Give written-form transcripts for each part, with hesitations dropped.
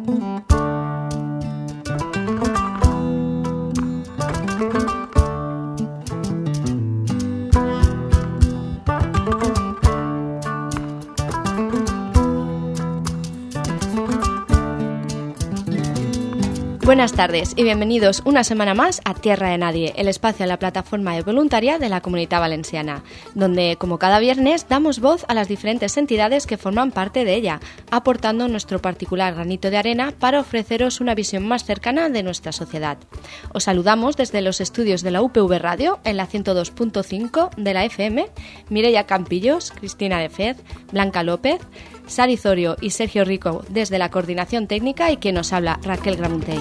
Buenas tardes y bienvenidos una semana más a Tierra de Nadie, el espacio de la plataforma de voluntariat de la Comunitat Valenciana, donde, como cada viernes, damos voz a las diferentes entidades que forman parte de ella, aportando nuestro particular granito de arena para ofreceros una visión más cercana de nuestra sociedad. Os saludamos desde los estudios de la UPV Radio, en la 102.5 de la FM, Mireia Campillos, Cristina de Fez, Blanca López, Sari Zorio y Sergio Rico desde la coordinación técnica y quien nos habla, Raquel Gramuntey.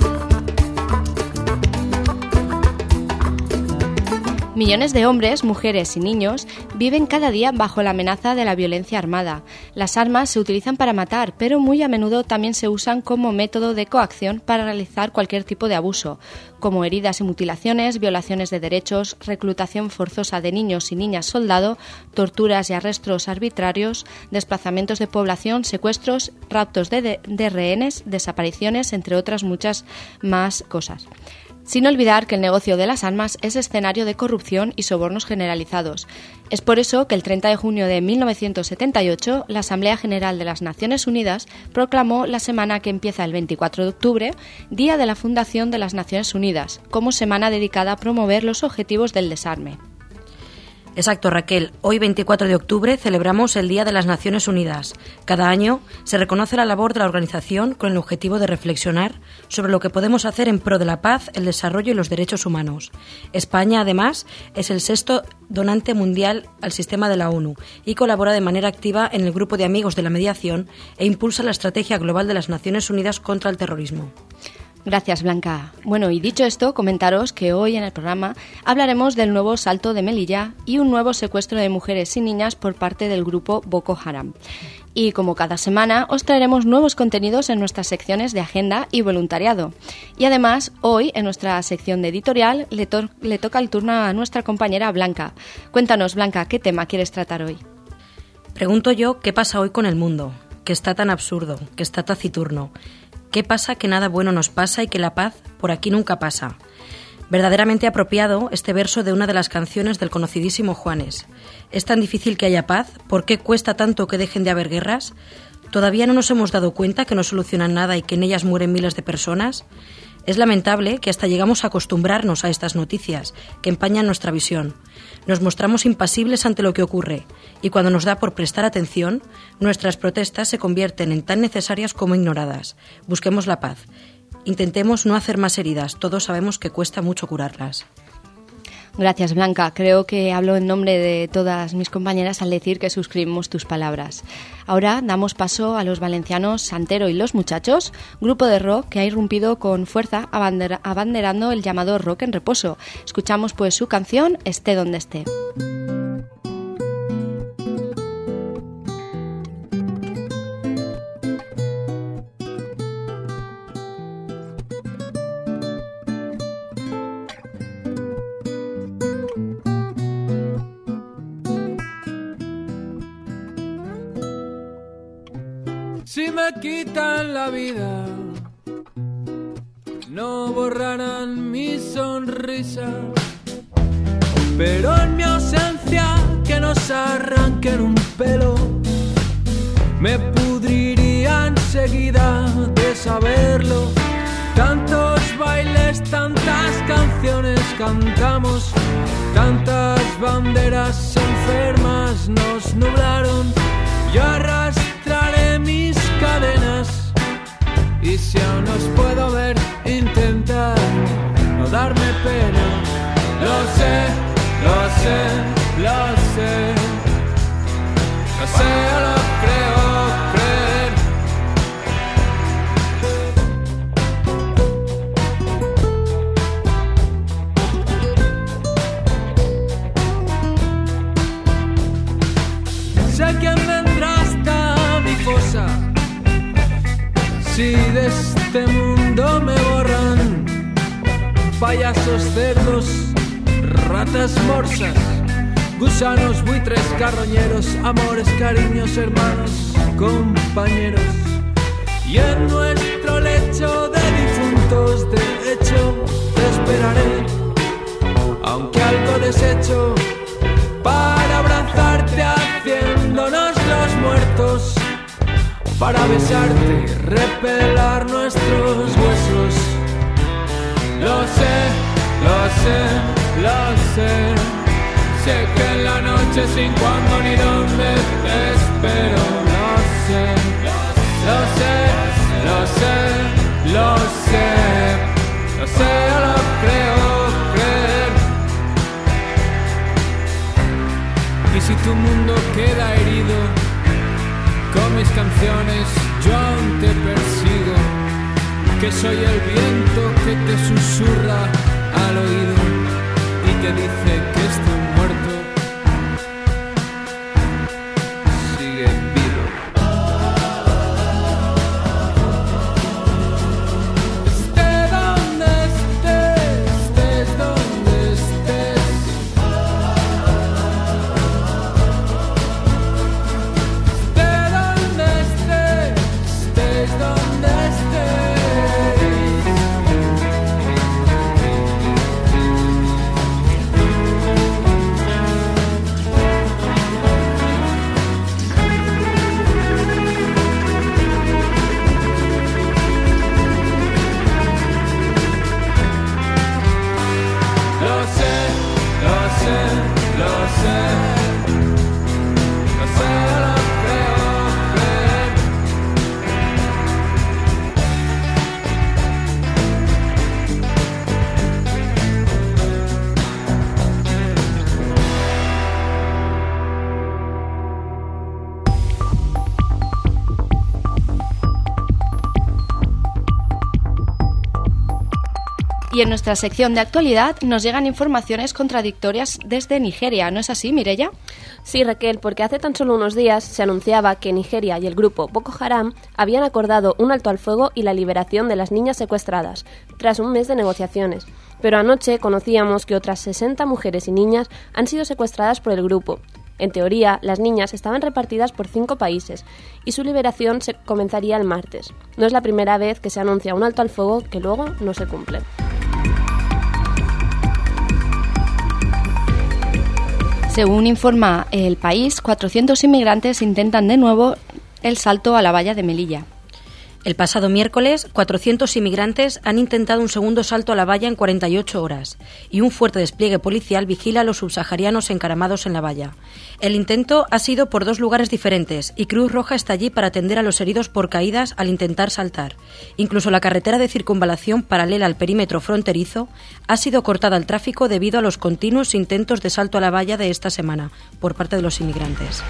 Millones de hombres, mujeres y niños viven cada día bajo la amenaza de la violencia armada. Las armas se utilizan para matar, pero muy a menudo también se usan como método de coacción para realizar cualquier tipo de abuso, como heridas y mutilaciones, violaciones de derechos, reclutación forzosa de niños y niñas soldado, torturas y arrestos arbitrarios, desplazamientos de población, secuestros, raptos de rehenes, desapariciones, entre otras muchas más cosas. Sin olvidar que el negocio de las armas es escenario de corrupción y sobornos generalizados. Es por eso que el 30 de junio de 1978 la Asamblea General de las Naciones Unidas proclamó la semana que empieza el 24 de octubre, Día de la Fundación de las Naciones Unidas, como semana dedicada a promover los objetivos del desarme. Exacto, Raquel. Hoy, 24 de octubre, celebramos el Día de las Naciones Unidas. Cada año se reconoce la labor de la organización con el objetivo de reflexionar sobre lo que podemos hacer en pro de la paz, el desarrollo y los derechos humanos. España, además, es el 6º donante mundial al sistema de la ONU y colabora de manera activa en el Grupo de Amigos de la Mediación e impulsa la Estrategia Global de las Naciones Unidas contra el Terrorismo. Gracias, Blanca. Bueno, y dicho esto, comentaros que hoy en el programa hablaremos del nuevo salto de Melilla y un nuevo secuestro de mujeres y niñas por parte del grupo Boko Haram. Y como cada semana, os traeremos nuevos contenidos en nuestras secciones de agenda y voluntariado. Y además, hoy, en nuestra sección de editorial, le toca el turno a nuestra compañera Blanca. Cuéntanos, Blanca, ¿qué tema quieres tratar hoy? Pregunto yo, ¿qué pasa hoy con el mundo? Que está tan absurdo, que está taciturno. ¿Qué pasa que nada bueno nos pasa y que la paz por aquí nunca pasa? Verdaderamente apropiado este verso de una de las canciones del conocidísimo Juanes. ¿Es tan difícil que haya paz? ¿Por qué cuesta tanto que dejen de haber guerras? ¿Todavía no nos hemos dado cuenta que no solucionan nada y que en ellas mueren miles de personas? Es lamentable que hasta llegamos a acostumbrarnos a estas noticias, que empañan nuestra visión. Nos mostramos impasibles ante lo que ocurre, y cuando nos da por prestar atención, nuestras protestas se convierten en tan necesarias como ignoradas. Busquemos la paz. Intentemos no hacer más heridas, todos sabemos que cuesta mucho curarlas. Gracias, Blanca. Creo que hablo en nombre de todas mis compañeras al decir que suscribimos tus palabras. Ahora damos paso a los valencianos Santero y Los Muchachos, grupo de rock que ha irrumpido con fuerza abanderando el llamado rock en reposo. Escuchamos pues su canción Esté donde esté. Si me quitan la vida, no borrarán mi sonrisa, pero en mi ausencia que nos arranquen un pelo, me pudriría enseguida de saberlo. Tantos bailes, tantas canciones cantamos, tantas banderas enfermas nos nublaron. Yo arrastraré mis cadenas y si aún os puedo ver, intentar no darme pena. Lo sé, lo sé, lo sé, lo sé, lo creo creer. Sé quién vendrá hasta mi fosa si de este mundo me borran. Payasos, cerdos, ratas morsas, gusanos, buitres, carroñeros, amores, cariños, hermanos, compañeros. Y en nuestro deshecho para abrazarte haciéndonos los muertos, para besarte y repelar nuestros huesos. Lo sé, lo sé, lo sé. Sé que en la noche sin cuándo ni dónde te espero. Lo sé, lo sé, lo sé, lo sé. Lo sé, yo lo creo creer. Y si tu mundo queda herido con mis canciones, yo aún te persigo. Que soy el viento que te susurra al oído y te dice que estoy muerto. Sigue vivo. Esté donde estés, estés donde estés. Esté donde estés, estés donde estés. Y en nuestra sección de actualidad nos llegan informaciones contradictorias desde Nigeria, ¿no es así, Mireia? Sí, Raquel, porque hace tan solo unos días se anunciaba que Nigeria y el grupo Boko Haram habían acordado un alto al fuego y la liberación de las niñas secuestradas, tras un mes de negociaciones. Pero anoche conocíamos que otras 60 mujeres y niñas han sido secuestradas por el grupo. En teoría, las niñas estaban repartidas por 5 países y su liberación se comenzaría el martes. No es la primera vez que se anuncia un alto al fuego que luego no se cumple. Según informa El País, 400 inmigrantes intentan de nuevo el salto a la valla de Melilla. El pasado miércoles, 400 inmigrantes han intentado un segundo salto a la valla en 48 horas y un fuerte despliegue policial vigila a los subsaharianos encaramados en la valla. El intento ha sido por 2 lugares diferentes y Cruz Roja está allí para atender a los heridos por caídas al intentar saltar. Incluso la carretera de circunvalación paralela al perímetro fronterizo ha sido cortada al tráfico debido a los continuos intentos de salto a la valla de esta semana por parte de los inmigrantes.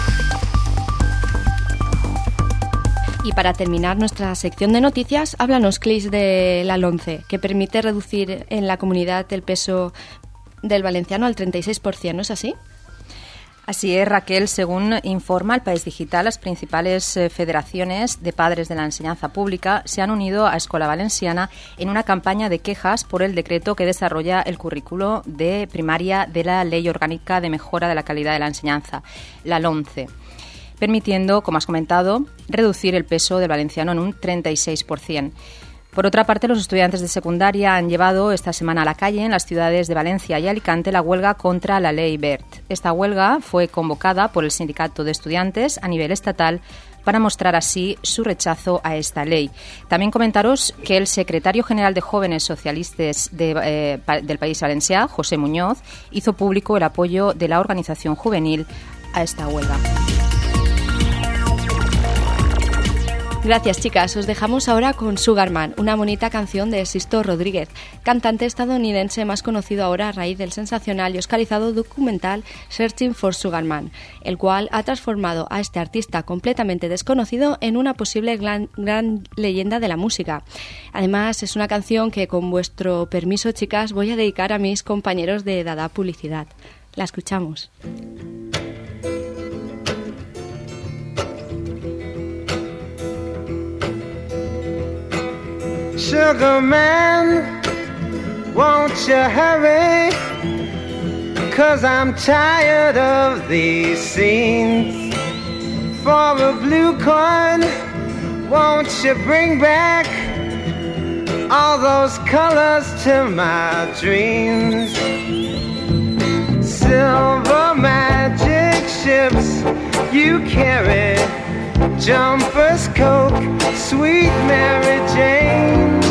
Y para terminar nuestra sección de noticias, háblanos, Clis, de la LOMCE, que permite reducir en la comunidad el peso del valenciano al 36%, ¿no es así? Así es, Raquel. Según informa El País Digital, las principales federaciones de padres de la enseñanza pública se han unido a Escola Valenciana en una campaña de quejas por el decreto que desarrolla el currículo de primaria de la Ley Orgánica de Mejora de la Calidad de la Enseñanza, la LOMCE, permitiendo, como has comentado, reducir el peso del valenciano en un 36%. Por otra parte, los estudiantes de secundaria han llevado esta semana a la calle en las ciudades de Valencia y Alicante la huelga contra la Ley Wert. Esta huelga fue convocada por el Sindicato de Estudiantes a nivel estatal para mostrar así su rechazo a esta ley. También comentaros que el secretario general de Jóvenes Socialistas del País Valencià, José Muñoz, hizo público el apoyo de la organización juvenil a esta huelga. Gracias, chicas. Os dejamos ahora con Sugar Man, una bonita canción de Sisto Rodríguez, cantante estadounidense más conocido ahora a raíz del sensacional y oscarizado documental Searching for Sugar Man, el cual ha transformado a este artista completamente desconocido en una posible gran leyenda de la música. Además, es una canción que, con vuestro permiso, chicas, voy a dedicar a mis compañeros de Dada Publicidad. La escuchamos. Sugar man, won't you hurry? 'Cause I'm tired of these scenes. For a blue coin, won't you bring back all those colors to my dreams? Silver magic ships you carry, jumpers, Coke, sweet Mary Jane.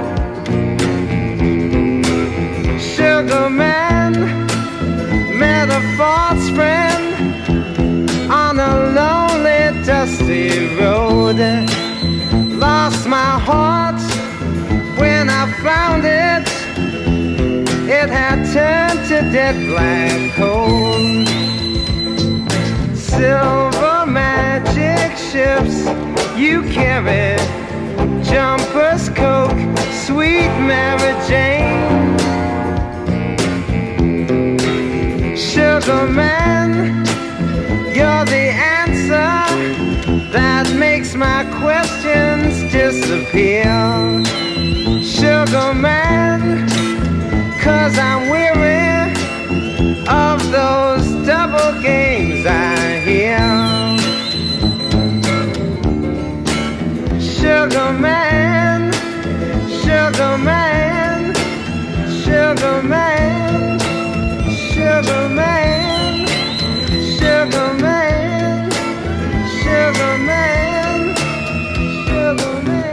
Sugar man met a false friend on a lonely, dusty road. Lost my heart when I found it. It had turned to dead black coal. Silver magic ships you carry, jumpers, Coke, sweet Mary Jane. Sugar man, you're the answer that makes my questions disappear. Sugar man, 'cause I'm weary of those double games I hear. Sugar man, sugar man, sugar man, sugar man, sugar man, sugar man, sugar man.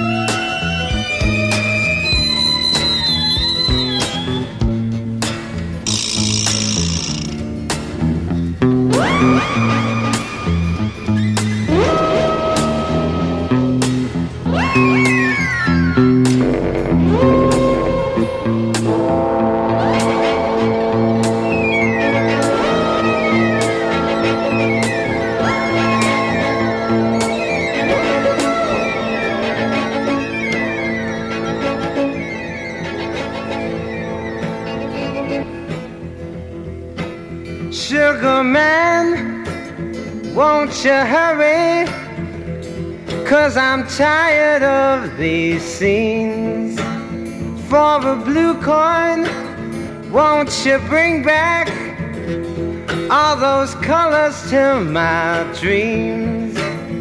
Sugar man, won't you hurry? 'Cause I'm tired of these scenes. For a blue coin, won't you bring back all those colors to my dreams?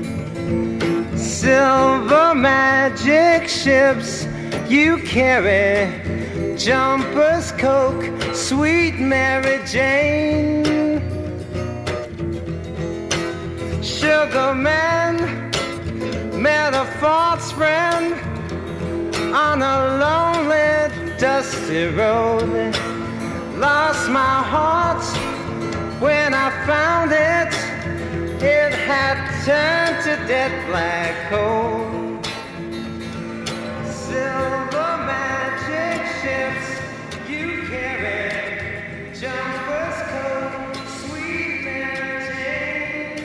Silver magic ships you carry, jumpers, Coke, sweet Mary Jane. Sugar man met a false friend on a lonely, dusty road. Lost my heart when I found it. It had turned to dead black coal. Silver magic ships you carry, jumpers, Coke, sweet Mary Jane.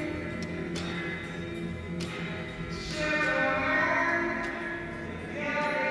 Sugar man, you're the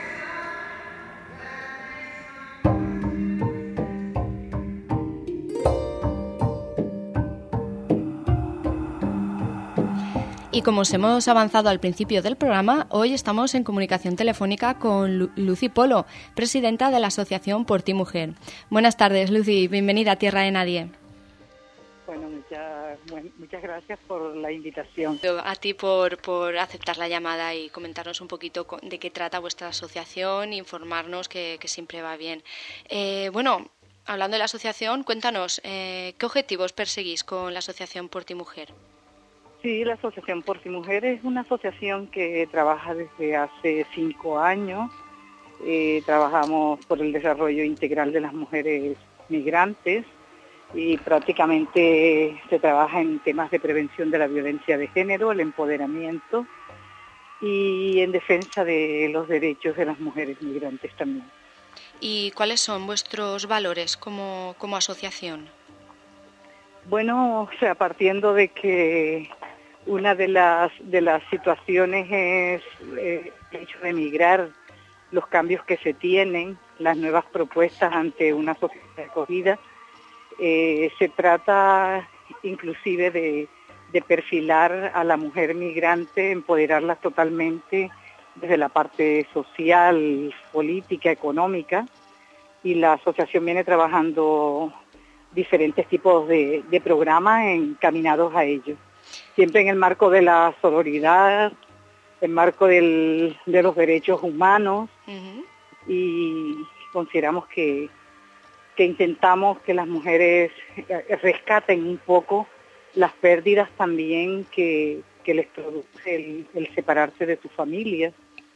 Y como os hemos avanzado al principio del programa, hoy estamos en comunicación telefónica con Lucy Polo, presidenta de la Asociación Por Ti Mujer. Buenas tardes, Lucy, bienvenida a Tierra de Nadie. Bueno, muchas gracias por la invitación. A ti por aceptar la llamada y comentarnos un poquito de qué trata vuestra asociación, informarnos que siempre va bien. Bueno, hablando de la asociación, cuéntanos, ¿qué objetivos perseguís con la Asociación Por Ti Mujer? Sí, la Asociación Por Ti Mujer es una asociación que trabaja desde hace 5 años. Trabajamos por el desarrollo integral de las mujeres migrantes y prácticamente se trabaja en temas de prevención de la violencia de género, el empoderamiento y en defensa de los derechos de las mujeres migrantes también. ¿Y cuáles son vuestros valores como asociación? Bueno, o sea, partiendo de que una de las situaciones es el hecho de migrar, los cambios que se tienen, las nuevas propuestas ante una sociedad de acogida. Se trata inclusive de perfilar a la mujer migrante, empoderarla totalmente desde la parte social, política, económica, y la asociación viene trabajando diferentes tipos de programas encaminados a ello. Siempre en el marco de la sororidad, en el marco de los derechos humanos, y consideramos que que intentamos que las mujeres rescaten un poco las pérdidas también que les produce el separarse de sus familias.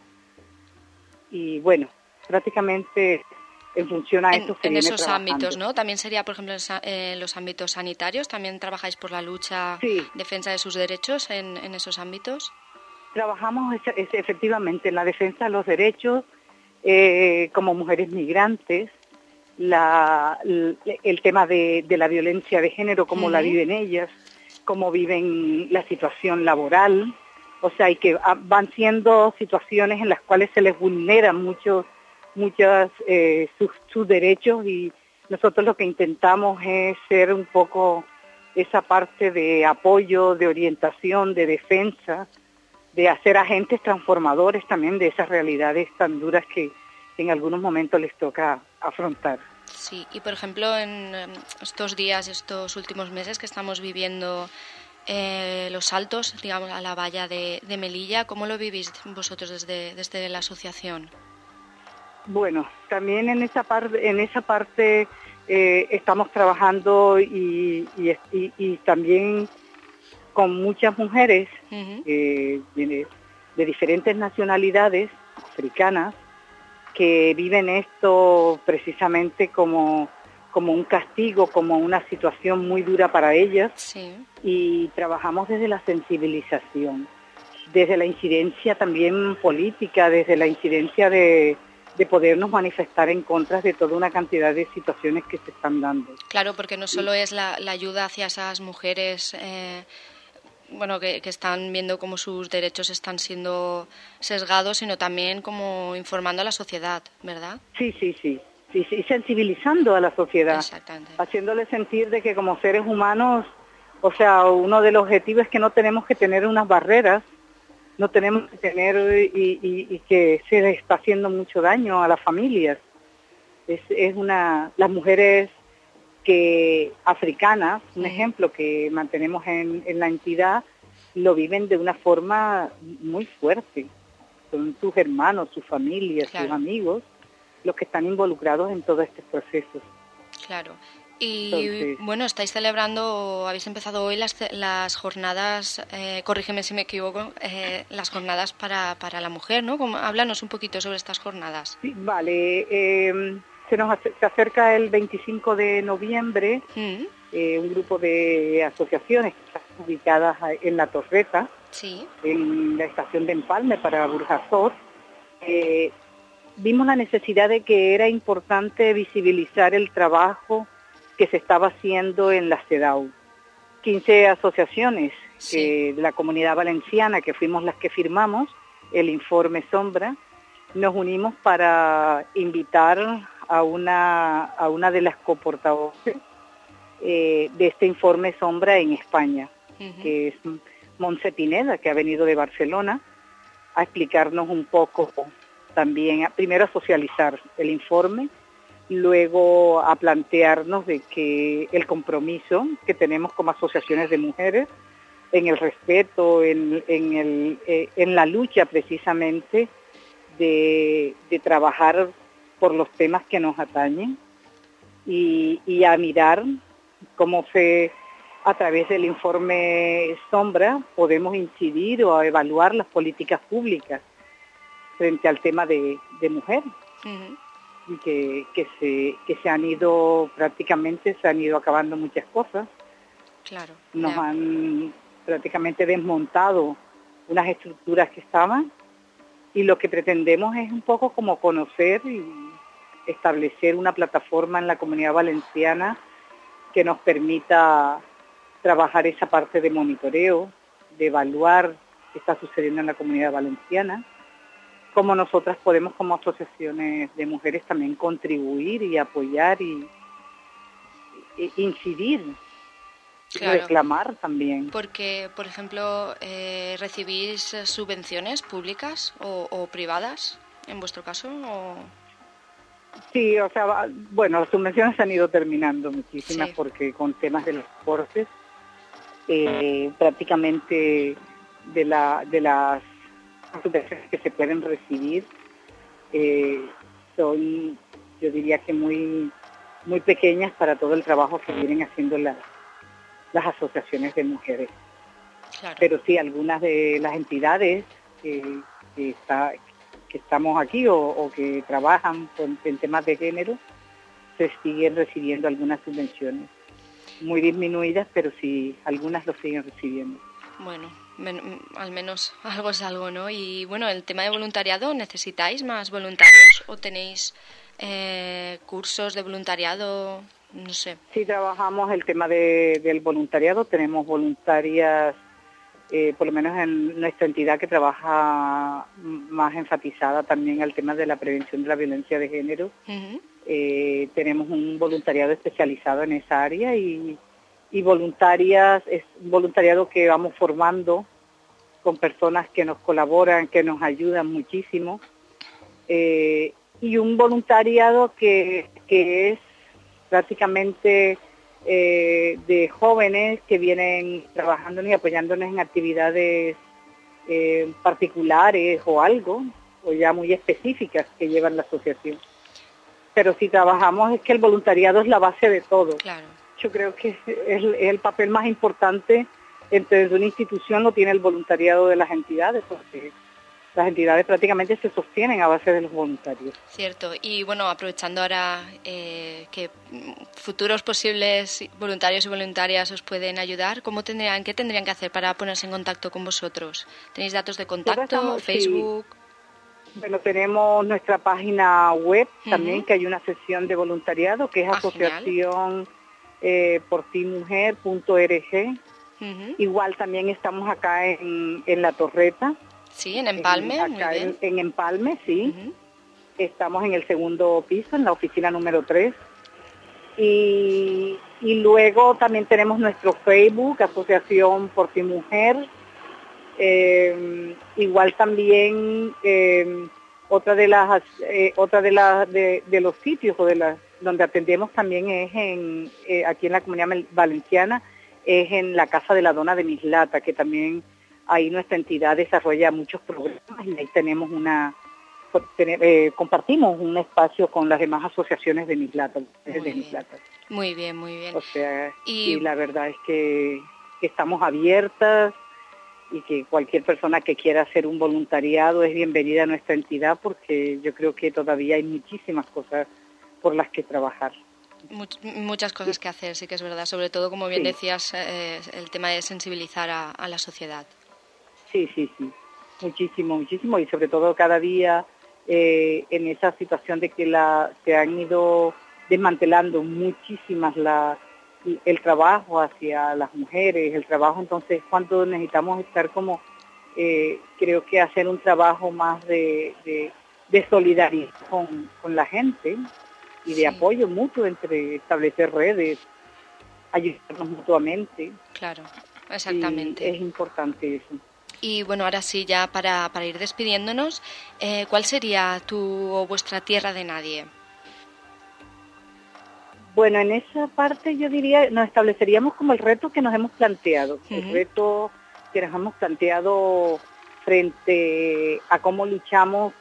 Y bueno, prácticamente en función a esto se en viene esos trabajando. ámbitos, ¿no? También sería, por ejemplo, en los ámbitos sanitarios, ¿también trabajáis por la lucha, Sí. defensa de sus derechos en esos ámbitos? Trabajamos efectivamente en la defensa de los derechos como mujeres migrantes, el tema de la violencia de género, cómo la viven ellas, cómo viven la situación laboral, o sea, y que van siendo situaciones en las cuales se les vulneran muchos sus derechos, y nosotros lo que intentamos es ser un poco esa parte de apoyo, de orientación, de defensa, de hacer agentes transformadores también de esas realidades tan duras que en algunos momentos les toca afrontar. Sí, y por ejemplo en estos días, estos últimos meses que estamos viviendo los saltos, digamos, a la valla de Melilla, ¿cómo lo vivís vosotros desde la asociación? Bueno, también en esa parte estamos trabajando y también con muchas mujeres de diferentes nacionalidades africanas que viven esto precisamente como un castigo, como una situación muy dura para ellas. Sí. Y trabajamos desde la sensibilización, desde la incidencia también política, desde la incidencia de podernos manifestar en contra de toda una cantidad de situaciones que se están dando. Claro, porque no solo es la ayuda hacia esas mujeres que están viendo cómo sus derechos están siendo sesgados, sino también como informando a la sociedad, ¿verdad? Sí, sensibilizando a la sociedad, exactamente, haciéndole sentir de que como seres humanos, o sea, uno de los objetivos es que no tenemos que tener unas barreras, no tenemos que tener y que se les está haciendo mucho daño a las familias. Las mujeres africanas, un ejemplo que mantenemos en la entidad, lo viven de una forma muy fuerte. Son sus hermanos, sus familias, claro, sus amigos, los que están involucrados en todos estos procesos. Claro. Y bueno, estáis celebrando, habéis empezado hoy las jornadas, corrígeme si me equivoco, las jornadas para la mujer, ¿no? Háblanos un poquito sobre estas jornadas. Sí, vale. Se acerca el 25 de noviembre un grupo de asociaciones que están ubicadas en La Torreta, sí, en la estación de Empalme para Burjasot. Vimos la necesidad de que era importante visibilizar el trabajo que se estaba haciendo en la CEDAW. 15 asociaciones de la Comunidad Valenciana, que fuimos las que firmamos el informe Sombra, nos unimos para invitar a una de las coportavoces de este informe Sombra en España, que es Montse Pineda, que ha venido de Barcelona, a explicarnos un poco también, primero a socializar el informe, luego a plantearnos de que el compromiso que tenemos como asociaciones de mujeres en el respeto, en la lucha precisamente de trabajar por los temas que nos atañen y a mirar cómo a través del informe Sombra podemos incidir o evaluar las políticas públicas frente al tema de mujer. Y que se han ido acabando muchas cosas. Claro. Nos han prácticamente desmontado unas estructuras que estaban, y lo que pretendemos es un poco como conocer y establecer una plataforma en la Comunidad Valenciana que nos permita trabajar esa parte de monitoreo, de evaluar qué está sucediendo en la Comunidad Valenciana, cómo nosotras podemos como asociaciones de mujeres también contribuir y apoyar y incidir, claro, reclamar también. Porque, por ejemplo, ¿recibís subvenciones públicas o privadas, en vuestro caso? ¿O? Sí, o sea, bueno, las subvenciones se han ido terminando muchísimas, sí, porque con temas de los deportes, prácticamente de las subvenciones que se pueden recibir son, yo diría que muy muy pequeñas para todo el trabajo que vienen haciendo las asociaciones de mujeres. Claro. Pero sí, algunas de las entidades que estamos aquí o que trabajan en temas de género, se siguen recibiendo algunas subvenciones. Muy disminuidas, pero sí, algunas lo siguen recibiendo. Bueno, al menos algo es algo, ¿no? Y bueno, el tema de voluntariado, ¿necesitáis más voluntarios o tenéis cursos de voluntariado? No sé. Sí, trabajamos el tema del voluntariado, tenemos voluntarias, por lo menos en nuestra entidad, que trabaja más enfatizada también al tema de la prevención de la violencia de género. Uh-huh. Tenemos un voluntariado especializado en esa área y voluntarias, es un voluntariado que vamos formando con personas que nos colaboran, que nos ayudan muchísimo, y un voluntariado que es prácticamente de jóvenes que vienen trabajándonos y apoyándonos en actividades particulares o algo, o ya muy específicas que llevan la asociación. Pero si trabajamos, es que el voluntariado es la base de todo. Claro. Yo creo que es el papel más importante entre una institución, lo tiene el voluntariado de las entidades, porque las entidades prácticamente se sostienen a base de los voluntarios. Cierto. Y bueno, aprovechando ahora que futuros posibles voluntarios y voluntarias os pueden ayudar, ¿qué tendrían que hacer para ponerse en contacto con vosotros? ¿Tenéis datos de contacto, Facebook? Sí. Bueno, tenemos nuestra página web también, Uh-huh. que hay una sección de voluntariado, que es asociación portimujer.org. Uh-huh. Igual también estamos acá en La Torreta. Sí, en Empalme, muy acá bien. en Empalme, sí. Uh-huh. Estamos en el segundo piso, en la oficina número 3. Y luego también tenemos nuestro Facebook, Asociación Portimujer. Igual también otra de los sitios o donde atendemos también es aquí en la Comunidad Valenciana, es en la Casa de la Dona de Mislata, que también ahí nuestra entidad desarrolla muchos programas y ahí tenemos compartimos un espacio con las demás asociaciones de Mislata. Muy bien, muy bien. O sea, y la verdad es que estamos abiertas y que cualquier persona que quiera hacer un voluntariado es bienvenida a nuestra entidad, porque yo creo que todavía hay muchísimas cosas por las que trabajar. Muchas cosas que hacer, sí que es verdad, sobre todo, como bien Sí. decías, el tema de sensibilizar a la sociedad. Sí, muchísimo, y sobre todo cada día en esa situación de que se han ido desmantelando muchísimas el trabajo hacia las mujeres, el trabajo, entonces cuando necesitamos estar como, creo que hacer un trabajo más de solidaridad con la gente y de apoyo mutuo, entre establecer redes, ayudarnos mutuamente. Claro, exactamente. Y es importante eso. Y bueno, ahora sí, ya para ir despidiéndonos, ¿cuál sería vuestra tierra de nadie? Bueno, en esa parte yo diría, nos estableceríamos como el reto que nos hemos planteado, Uh-huh. el reto que nos hemos planteado frente a cómo luchamos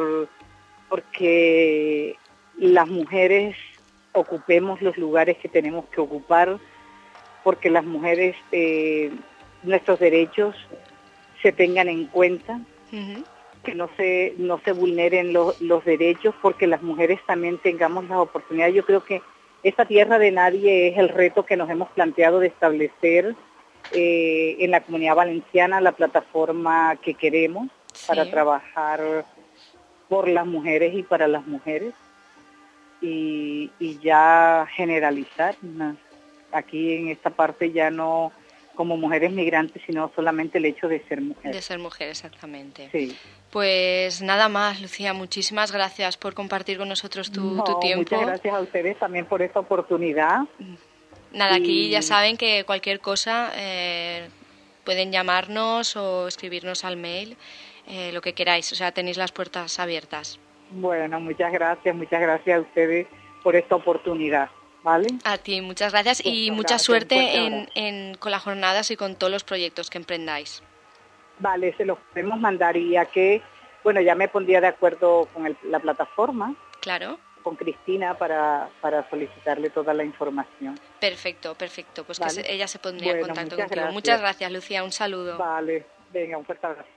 porque las mujeres ocupemos los lugares que tenemos que ocupar, porque las mujeres, nuestros derechos se tengan en cuenta, Uh-huh. que no se vulneren los derechos, porque las mujeres también tengamos las oportunidades. Yo creo que esta tierra de nadie es el reto que nos hemos planteado de establecer en la Comunidad Valenciana, la plataforma que queremos para trabajar por las mujeres y para las mujeres, y ya generalizar, ¿no? Aquí en esta parte ya no como mujeres migrantes, sino solamente el hecho de ser mujer. De ser mujer, exactamente. Sí. Pues nada más, Lucía, muchísimas gracias por compartir con nosotros tu tiempo. Muchas gracias a ustedes también por esta oportunidad. Nada, aquí ya saben que cualquier cosa pueden llamarnos o escribirnos al mail, lo que queráis, o sea, tenéis las puertas abiertas. Bueno, muchas gracias a ustedes por esta oportunidad, ¿vale? A ti, muchas gracias y mucha suerte con las jornadas y con todos los proyectos que emprendáis. Vale, se los podemos mandar, y a que, bueno, ya me pondría de acuerdo con la plataforma. Claro. con Cristina para solicitarle toda la información. Perfecto. Pues Vale. que ella se pondría en Bueno, contacto muchas contigo. gracias. Muchas gracias, Lucía. Un saludo. Vale, venga, un fuerte abrazo.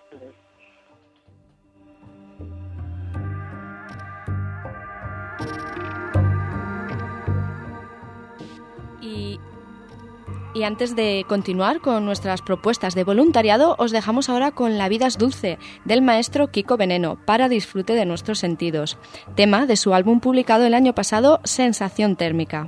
Y antes de continuar con nuestras propuestas de voluntariado, os dejamos ahora con La vida es dulce, del maestro Kiko Veneno, para disfrute de nuestros sentidos, tema de su álbum publicado el año pasado, Sensación térmica.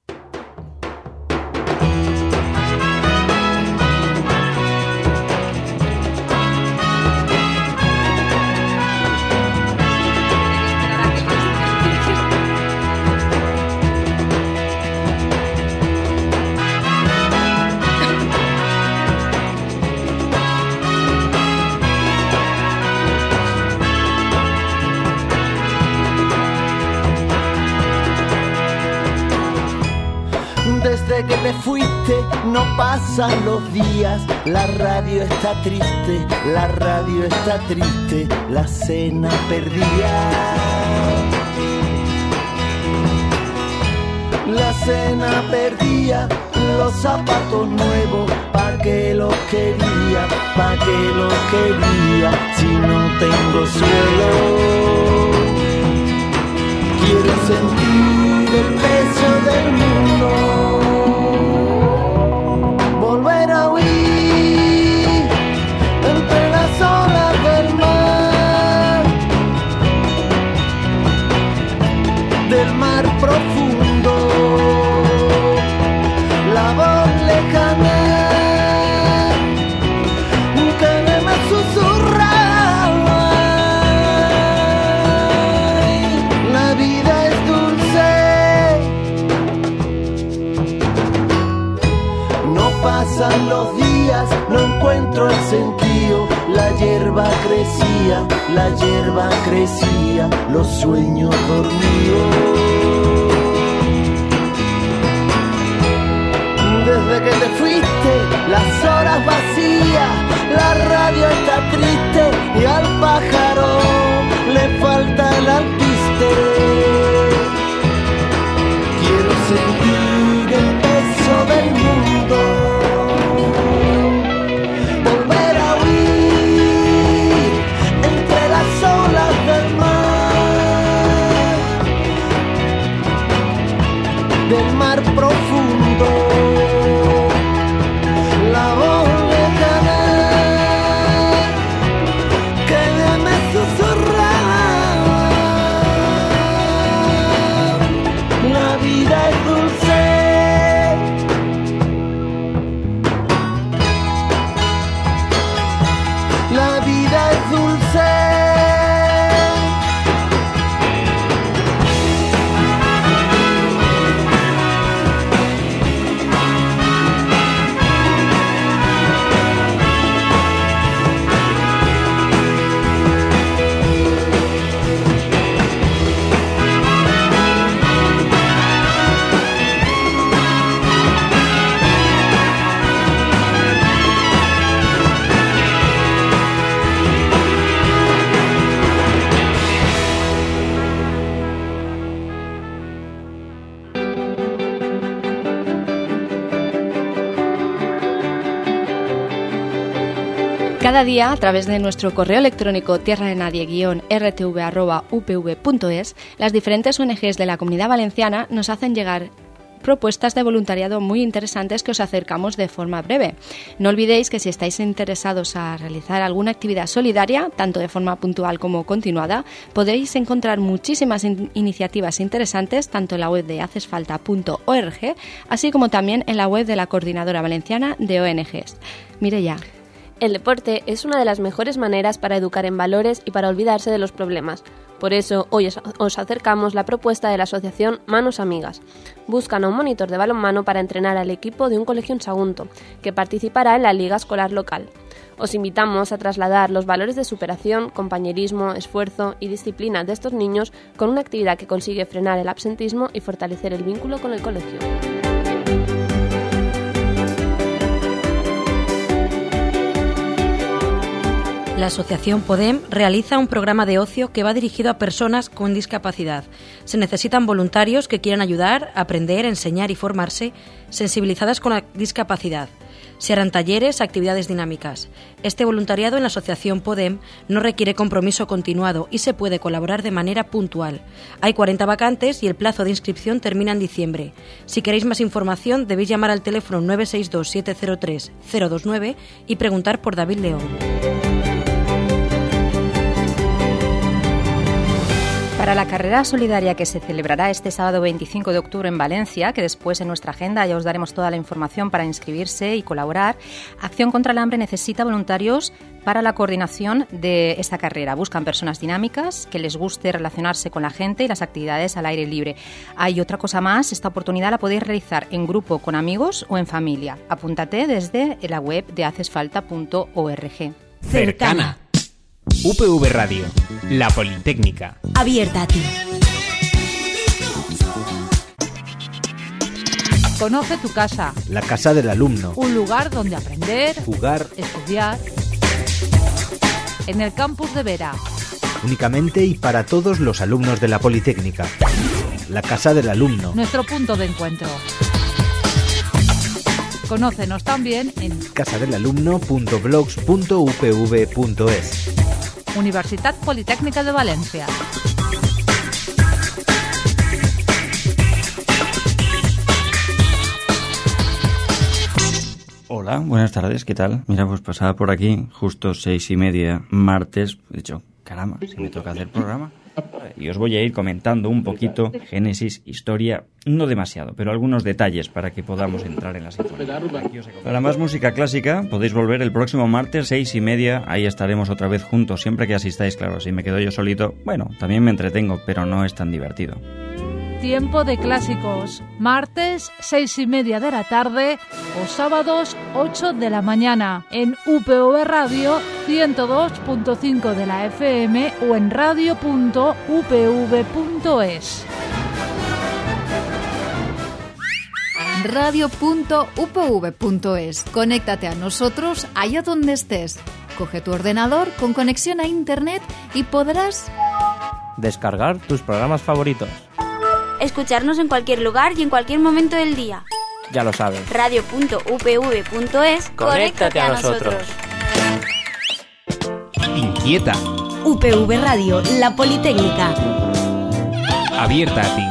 Desde que te fuiste no pasan los días, la radio está triste, la radio está triste, la cena perdida. La cena perdía, los zapatos nuevos, pa' que los quería, pa' que los quería, si no tengo suelo. Quiero sentir el peso del mundo, volver a huir entre las olas del mar profundo, la voz lejana que me susurraba, la vida es dulce. No pasan los días, no encuentro el sentido, la hierba crecía, los sueños dormidos. Desde que te fuiste, las horas vacías, la radio está triste y al pájaro le falta el alpiste. Quiero sentir el peso del mundo, volver a huir entre las olas del mar profundo, la voz lejana que me susurraba, la vida es dulce. La vida es dulce. Cada día, a través de nuestro correo electrónico tierradenadie-rtv@upv.es, las diferentes ONGs de la Comunidad Valenciana nos hacen llegar propuestas de voluntariado muy interesantes que os acercamos de forma breve. No olvidéis que si estáis interesados a realizar alguna actividad solidaria, tanto de forma puntual como continuada, podéis encontrar muchísimas iniciativas interesantes tanto en la web de hacesfalta.org, así como también en la web de la Coordinadora Valenciana de ONGs. Mireia. El deporte es una de las mejores maneras para educar en valores y para olvidarse de los problemas. Por eso, hoy os acercamos la propuesta de la asociación Manos Amigas. Buscan a un monitor de balonmano para entrenar al equipo de un colegio en Sagunto, que participará en la liga escolar local. Os invitamos a trasladar los valores de superación, compañerismo, esfuerzo y disciplina de estos niños con una actividad que consigue frenar el absentismo y fortalecer el vínculo con el colegio. La asociación Podem realiza un programa de ocio que va dirigido a personas con discapacidad. Se necesitan voluntarios que quieran ayudar, aprender, enseñar y formarse, sensibilizadas con la discapacidad. Se harán talleres, actividades dinámicas. Este voluntariado en la asociación Podem no requiere compromiso continuado y se puede colaborar de manera puntual. Hay 40 vacantes y el plazo de inscripción termina en diciembre. Si queréis más información, debéis llamar al teléfono 962-703-029 y preguntar por David León. Para la carrera solidaria que se celebrará este sábado 25 de octubre en Valencia, que después en nuestra agenda ya os daremos toda la información para inscribirse y colaborar, Acción contra el Hambre necesita voluntarios para la coordinación de esta carrera. Buscan personas dinámicas, que les guste relacionarse con la gente y las actividades al aire libre. Hay otra cosa más, esta oportunidad la podéis realizar en grupo, con amigos o en familia. Apúntate desde la web de hacesfalta.org. Cercana. UPV Radio, la Politécnica. Abierta a ti. Conoce tu casa. La casa del alumno. Un lugar donde aprender, jugar, estudiar. En el campus de Vera. Únicamente y para todos los alumnos de la Politécnica. La casa del alumno. Nuestro punto de encuentro. Conócenos también en casadelalumno.blogs.upv.es. Universitat Politécnica de Valencia. Hola, buenas tardes, ¿qué tal? Mira, pues pasaba por aquí justo 6:30, martes. He dicho, caramba, si me toca hacer programa. Y os voy a ir comentando un poquito génesis, historia, no demasiado, pero algunos detalles para que podamos entrar en la sinfonía. Para más música clásica podéis volver el próximo martes 6:30, ahí estaremos otra vez juntos, siempre que asistáis, claro. Si me quedo yo solito, bueno, también me entretengo, pero no es tan divertido. Tiempo de clásicos, martes 6:30 de la tarde o sábados 8 de la mañana en UPV Radio 102.5 de la FM o en radio.upv.es. Radio.upv.es. Conéctate a nosotros allá donde estés. Coge tu ordenador con conexión a internet y podrás descargar tus programas favoritos. Escucharnos en cualquier lugar y en cualquier momento del día. Ya lo sabes. Radio.upv.es. Conéctate a nosotros. Inquieta. UPV Radio, la Politécnica. Abierta a ti.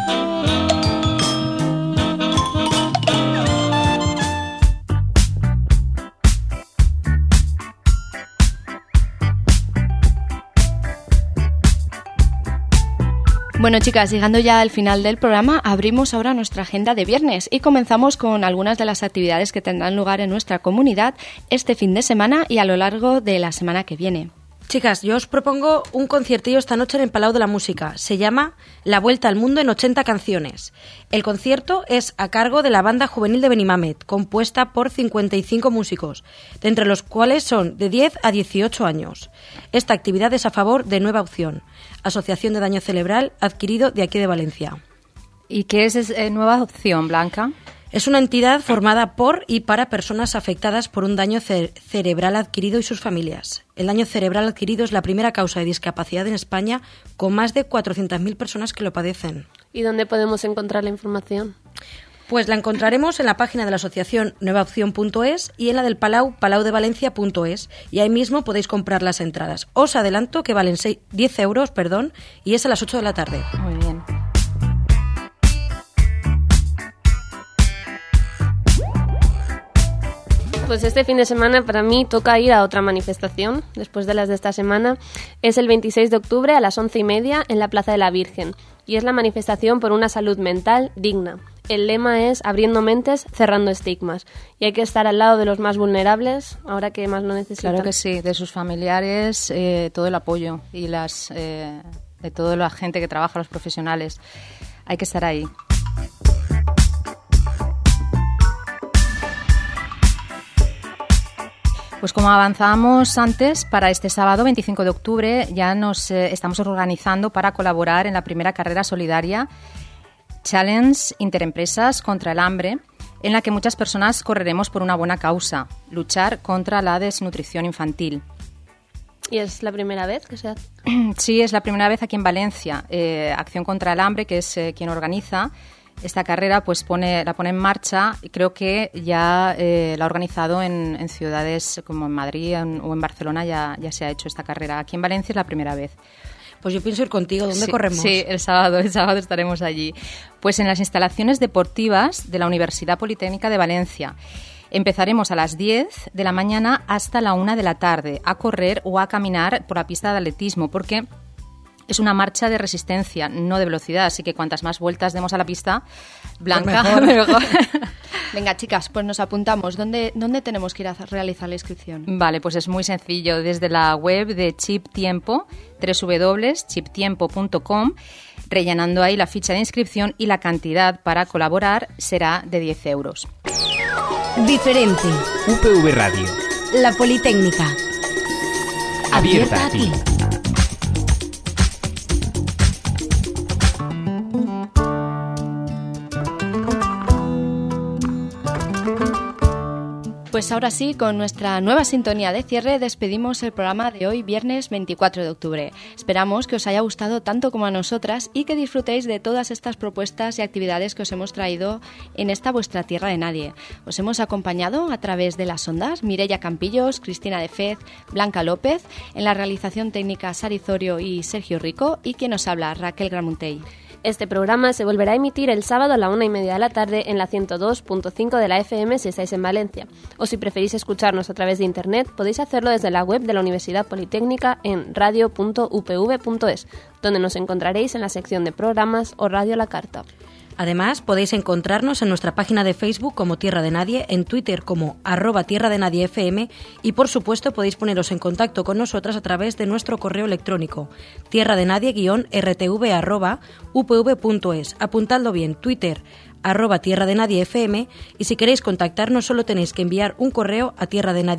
Bueno, chicas, llegando ya al final del programa, abrimos ahora nuestra agenda de viernes y comenzamos con algunas de las actividades que tendrán lugar en nuestra comunidad este fin de semana y a lo largo de la semana que viene. Chicas, yo os propongo un conciertillo esta noche en el Palau de la Música. Se llama La Vuelta al Mundo en 80 canciones. El concierto es a cargo de la Banda Juvenil de Benimamet, compuesta por 55 músicos, de entre los cuales son de 10 a 18 años. Esta actividad es a favor de Nueva Opción, Asociación de Daño Cerebral Adquirido de aquí de Valencia. ¿Y qué es Nueva Opción, Blanca? Es una entidad formada por y para personas afectadas por un daño cerebral adquirido y sus familias. El daño cerebral adquirido es la primera causa de discapacidad en España, con más de 400.000 personas que lo padecen. ¿Y dónde podemos encontrar la información? Pues la encontraremos en la página de la asociación nuevaopción.es y en la del Palau, palaudevalencia.es, y ahí mismo podéis comprar las entradas. Os adelanto que valen 10 euros, y es a las 8 de la tarde. Muy bien. Pues este fin de semana para mí toca ir a otra manifestación, después de las de esta semana. Es el 26 de octubre a las 11:30 en la Plaza de la Virgen y es la manifestación por una salud mental digna. El lema es abriendo mentes, cerrando estigmas y hay que estar al lado de los más vulnerables ahora que más lo necesitan. Claro que sí, de sus familiares, todo el apoyo y de toda la gente que trabaja, los profesionales. Hay que estar ahí. Pues como avanzábamos antes, para este sábado 25 de octubre ya nos estamos organizando para colaborar en la primera carrera solidaria Challenge Interempresas contra el Hambre, en la que muchas personas correremos por una buena causa, luchar contra la desnutrición infantil. ¿Y es la primera vez que se hace? Sí, es la primera vez aquí en Valencia. Acción contra el Hambre, que es quien organiza esta carrera, pues la pone en marcha. Y creo que ya la ha organizado en ciudades como en Madrid o en Barcelona, ya se ha hecho esta carrera. Aquí en Valencia es la primera vez. Pues yo pienso ir contigo. ¿Dónde corremos? Sí, el sábado estaremos allí. Pues en las instalaciones deportivas de la Universidad Politécnica de Valencia. Empezaremos a las 10 de la mañana hasta la 1 de la tarde a correr o a caminar por la pista de atletismo, porque es una marcha de resistencia, no de velocidad, así que cuantas más vueltas demos a la pista, Blanca, pues mejor. Venga, chicas, pues nos apuntamos. ¿Dónde tenemos que ir a realizar la inscripción? Vale, pues es muy sencillo. Desde la web de Chip Tiempo, www.chiptiempo.com, rellenando ahí la ficha de inscripción, y la cantidad para colaborar será de 10 euros. Diferente. UPV Radio. La Politécnica. Abierta a ti. Pues ahora sí, con nuestra nueva sintonía de cierre, despedimos el programa de hoy, viernes 24 de octubre. Esperamos que os haya gustado tanto como a nosotras y que disfrutéis de todas estas propuestas y actividades que os hemos traído en esta vuestra tierra de nadie. Os hemos acompañado a través de las ondas Mireia Campillos, Cristina de Fez, Blanca López, en la realización técnica Sarizorio y Sergio Rico, y quien os habla, Raquel Gramuntey. Este programa se volverá a emitir el sábado a la 1:30 de la tarde en la 102.5 de la FM si estáis en Valencia. O si preferís escucharnos a través de internet, podéis hacerlo desde la web de la Universidad Politécnica en radio.upv.es, donde nos encontraréis en la sección de programas o Radio a la Carta. Además, podéis encontrarnos en nuestra página de Facebook como Tierra de Nadie, en Twitter como @tierradenadiefm, y por supuesto podéis poneros en contacto con nosotras a través de nuestro correo electrónico tierradenadie-rtv@upv.es. Apuntadlo bien, Twitter @tierradenadiefm, y si queréis contactarnos solo tenéis que enviar un correo a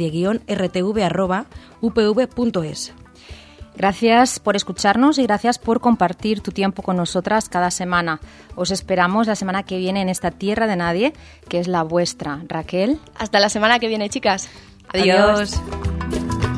tierradenadie-rtv@upv.es. Gracias por escucharnos y gracias por compartir tu tiempo con nosotras cada semana. Os esperamos la semana que viene en esta Tierra de Nadie, que es la vuestra. Raquel. Hasta la semana que viene, chicas. Adiós.